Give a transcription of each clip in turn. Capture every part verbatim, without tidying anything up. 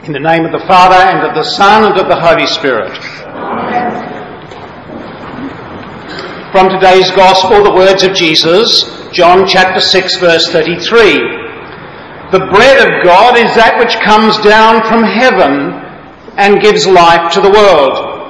In the name of the Father, and of the Son, and of the Holy Spirit. Amen. From today's Gospel, the words of Jesus, John chapter six, verse thirty-three. The bread of God is that which comes down from heaven and gives life to the world.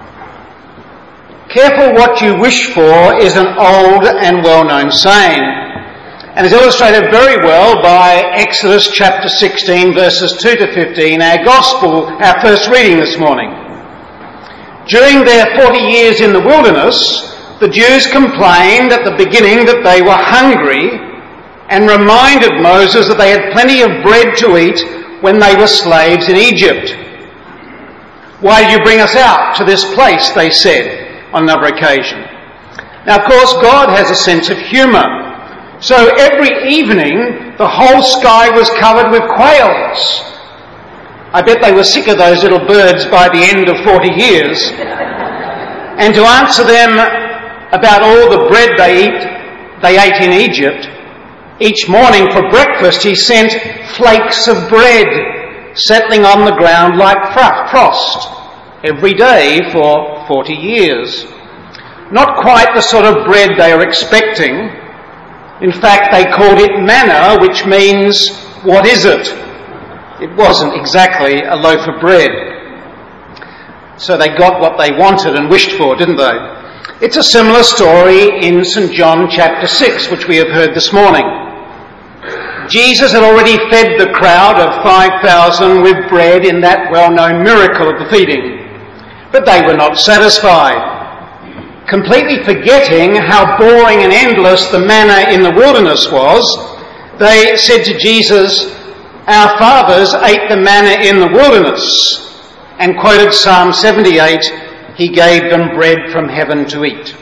Careful what you wish for is an old and well-known saying, and is illustrated very well by Exodus chapter sixteen, verses two to fifteen, our Gospel, our first reading this morning. During their forty years in the wilderness, the Jews complained at the beginning that they were hungry and reminded Moses that they had plenty of bread to eat when they were slaves in Egypt. "Why did you bring us out to this place?" they said on another occasion. Now, of course, God has a sense of humour. So every evening, the whole sky was covered with quails. I bet they were sick of those little birds by the end of forty years. And to answer them about all the bread they eat, they ate in Egypt, each morning for breakfast he sent flakes of bread settling on the ground like frost every day for forty years. Not quite the sort of bread they were expecting. In fact, they called it manna, which means, what is it? It wasn't exactly a loaf of bread. So they got what they wanted and wished for, didn't they? It's a similar story in Saint John chapter six, which we have heard this morning. Jesus had already fed the crowd of five thousand with bread in that well-known miracle of the feeding. But they were not satisfied. Completely forgetting how boring and endless the manna in the wilderness was, they said to Jesus, "Our fathers ate the manna in the wilderness," and quoted Psalm seventy-eight, "He gave them bread from heaven to eat."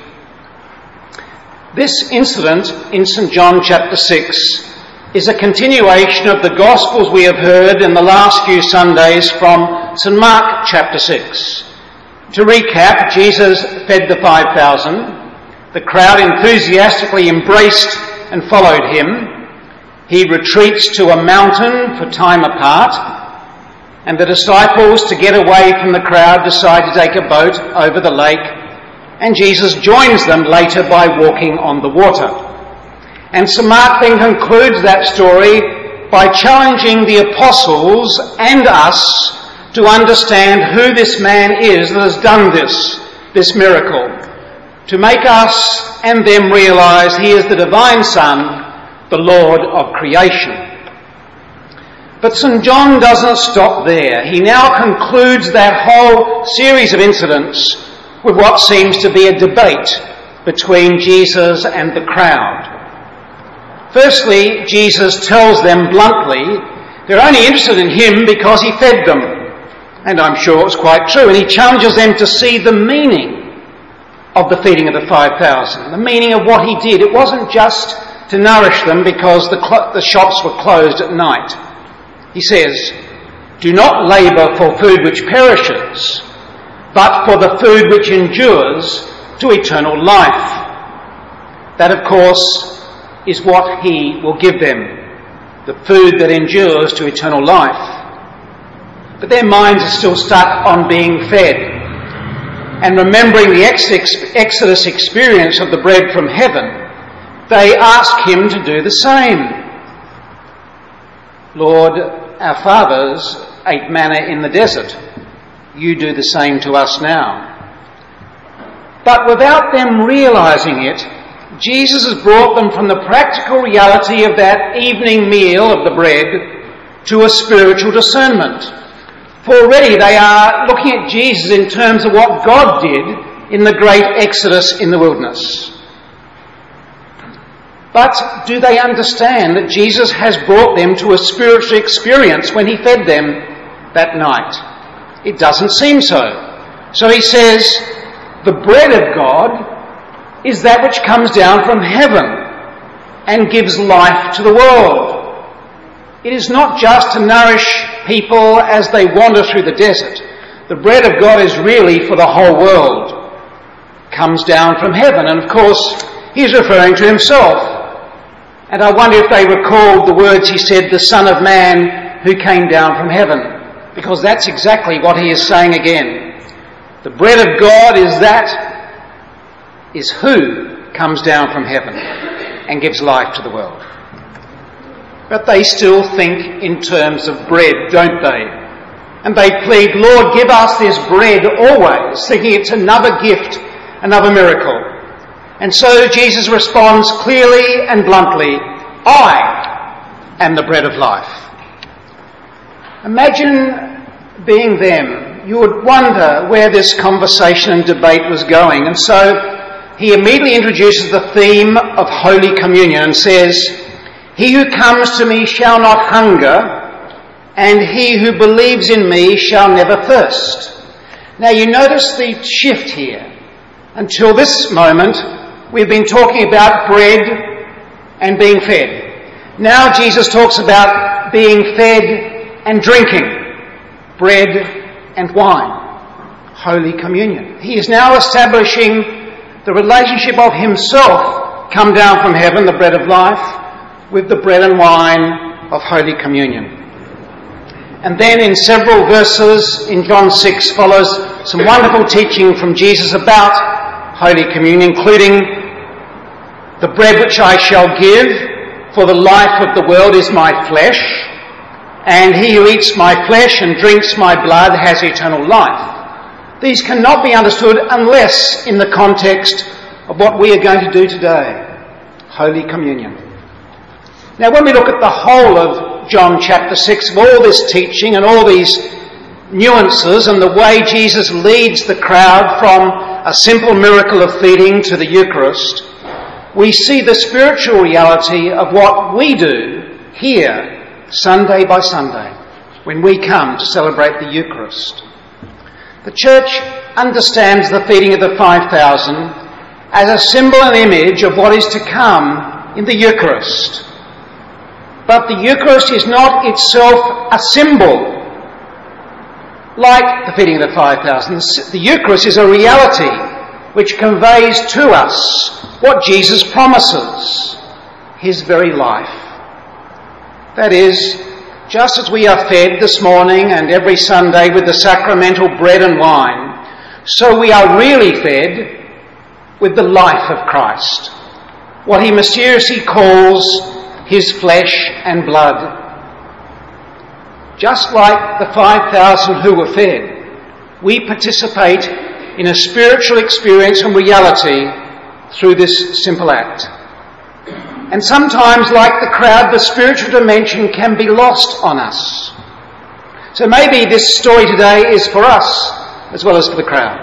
This incident in Saint John chapter six is a continuation of the Gospels we have heard in the last few Sundays from Saint Mark chapter six. To recap, Jesus fed the five thousand. The crowd enthusiastically embraced and followed him. He retreats to a mountain for time apart, and the disciples, to get away from the crowd, decide to take a boat over the lake, and Jesus joins them later by walking on the water. And Saint Mark then concludes that story by challenging the apostles and us to understand who this man is that has done this, this miracle, to make us and them realise he is the divine Son, the Lord of creation. But Saint John doesn't stop there. He now concludes that whole series of incidents with what seems to be a debate between Jesus and the crowd. Firstly, Jesus tells them bluntly they're only interested in him because he fed them. And I'm sure it's quite true. And he challenges them to see the meaning of the feeding of the five thousand, the meaning of what he did. It wasn't just to nourish them because the, cl- the shops were closed at night. He says, "Do not labour for food which perishes, but for the food which endures to eternal life." That, of course, is what he will give them, the food that endures to eternal life. But their minds are still stuck on being fed. And remembering the Exodus experience of the bread from heaven, they ask him to do the same. "Lord, our fathers ate manna in the desert. You do the same to us now." But without them realising it, Jesus has brought them from the practical reality of that evening meal of the bread to a spiritual discernment. For already they are looking at Jesus in terms of what God did in the great Exodus in the wilderness. But do they understand that Jesus has brought them to a spiritual experience when he fed them that night? It doesn't seem so. So he says, the bread of God is that which comes down from heaven and gives life to the world. It is not just to nourish people as they wander through the desert. The bread of God is really for the whole world. It comes down from heaven, and of course he's referring to himself. And I wonder if they recalled the words he said, "the Son of Man who came down from heaven," because that's exactly what he is saying again. The bread of God is that, is who comes down from heaven and gives life to the world. But they still think in terms of bread, don't they? And they plead, Lord, give us this bread always, thinking it's another gift, another miracle. And so Jesus responds clearly and bluntly, I am the bread of life. Imagine being them. You would wonder where this conversation and debate was going. And so he immediately introduces the theme of Holy Communion and says, he who comes to me shall not hunger, and he who believes in me shall never thirst. Now you notice the shift here. Until this moment, we've been talking about bread and being fed. Now Jesus talks about being fed and drinking, bread and wine, Holy Communion. He is now establishing the relationship of himself, come down from heaven, the bread of life, with the bread and wine of Holy Communion. And then in several verses in John six follows some wonderful teaching from Jesus about Holy Communion, including the bread which I shall give for the life of the world is my flesh, and he who eats my flesh and drinks my blood has eternal life. These cannot be understood unless in the context of what we are going to do today, Holy Communion. Now when we look at the whole of John chapter six, of all this teaching and all these nuances and the way Jesus leads the crowd from a simple miracle of feeding to the Eucharist, we see the spiritual reality of what we do here Sunday by Sunday when we come to celebrate the Eucharist. The Church understands the feeding of the five thousand as a symbol and image of what is to come in the Eucharist. But the Eucharist is not itself a symbol like the feeding of the five thousand. The Eucharist is a reality which conveys to us what Jesus promises, his very life. That is, just as we are fed this morning and every Sunday with the sacramental bread and wine, so we are really fed with the life of Christ, what he mysteriously calls his flesh and blood. Just like the five thousand who were fed, we participate in a spiritual experience and reality through this simple act. And sometimes, like the crowd, the spiritual dimension can be lost on us. So maybe this story today is for us as well as for the crowd.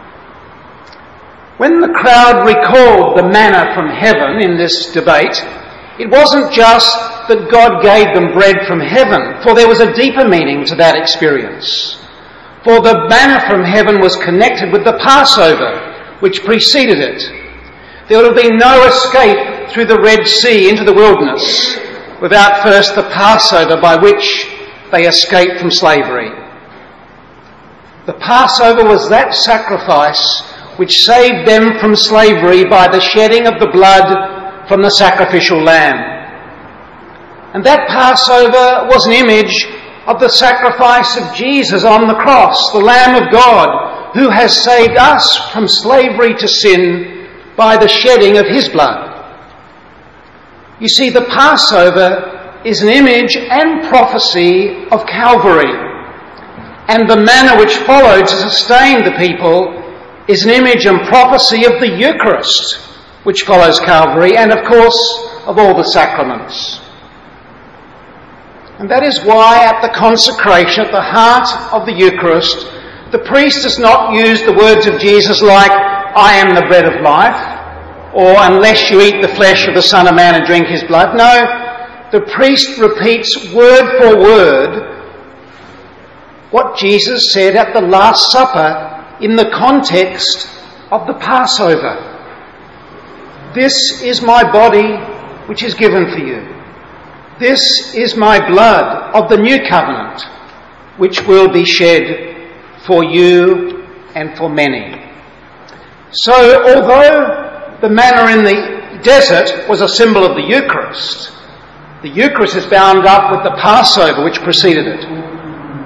When the crowd recalled the manna from heaven in this debate, it wasn't just that God gave them bread from heaven, for there was a deeper meaning to that experience. For the manna from heaven was connected with the Passover, which preceded it. There would have been no escape through the Red Sea into the wilderness without first the Passover by which they escaped from slavery. The Passover was that sacrifice which saved them from slavery by the shedding of the blood from the sacrificial lamb. And that Passover was an image of the sacrifice of Jesus on the cross, the Lamb of God, who has saved us from slavery to sin by the shedding of his blood. You see, the Passover is an image and prophecy of Calvary, and the manna which followed to sustain the people is an image and prophecy of the Eucharist, which follows Calvary, and of course of all the sacraments. And that is why at the consecration, at the heart of the Eucharist, the priest does not use the words of Jesus like, I am the bread of life, or unless you eat the flesh of the Son of Man and drink his blood. No, the priest repeats word for word what Jesus said at the Last Supper in the context of the Passover. This is my body which is given for you. This is my blood of the new covenant, which will be shed for you and for many. So, although the manna in the desert was a symbol of the Eucharist, the Eucharist is bound up with the Passover which preceded it.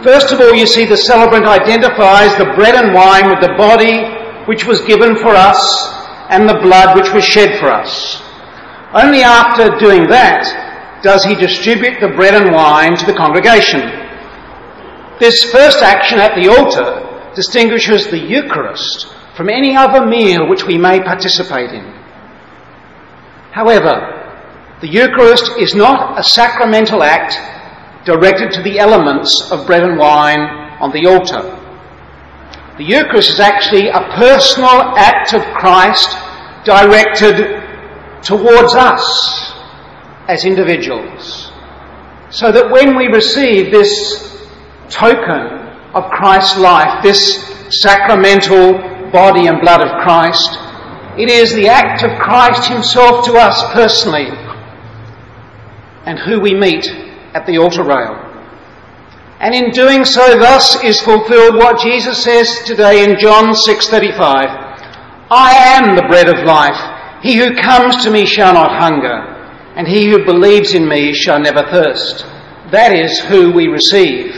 First of all, you see the celebrant identifies the bread and wine with the body which was given for us and the blood which was shed for us. Only after doing that does he distribute the bread and wine to the congregation. This first action at the altar distinguishes the Eucharist from any other meal which we may participate in. However, the Eucharist is not a sacramental act directed to the elements of bread and wine on the altar. The Eucharist is actually a personal act of Christ directed towards us as individuals, so that when we receive this token of Christ's life, this sacramental body and blood of Christ, it is the act of Christ himself to us personally and who we meet at the altar rail. And in doing so, thus is fulfilled what Jesus says today in John six thirty-five, I am the bread of life. He who comes to me shall not hunger, and he who believes in me shall never thirst. That is who we receive.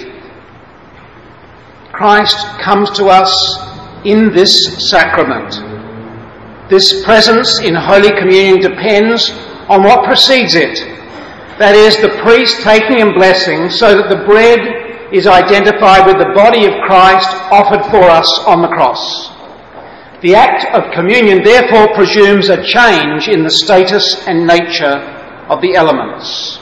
Christ comes to us in this sacrament. This presence in Holy Communion depends on what precedes it. That is, the priest taking and blessing so that the bread is identified with the body of Christ offered for us on the cross. The act of communion therefore presumes a change in the status and nature of the elements.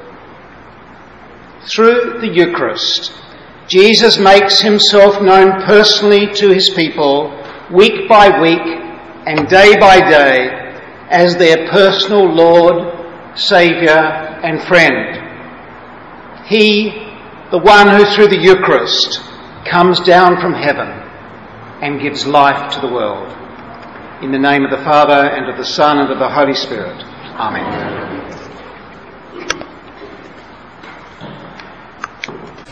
Through the Eucharist, Jesus makes himself known personally to his people week by week and day by day as their personal Lord, Saviour and friend. He, the one who through the Eucharist comes down from heaven and gives life to the world. In the name of the Father and of the Son and of the Holy Spirit. Amen.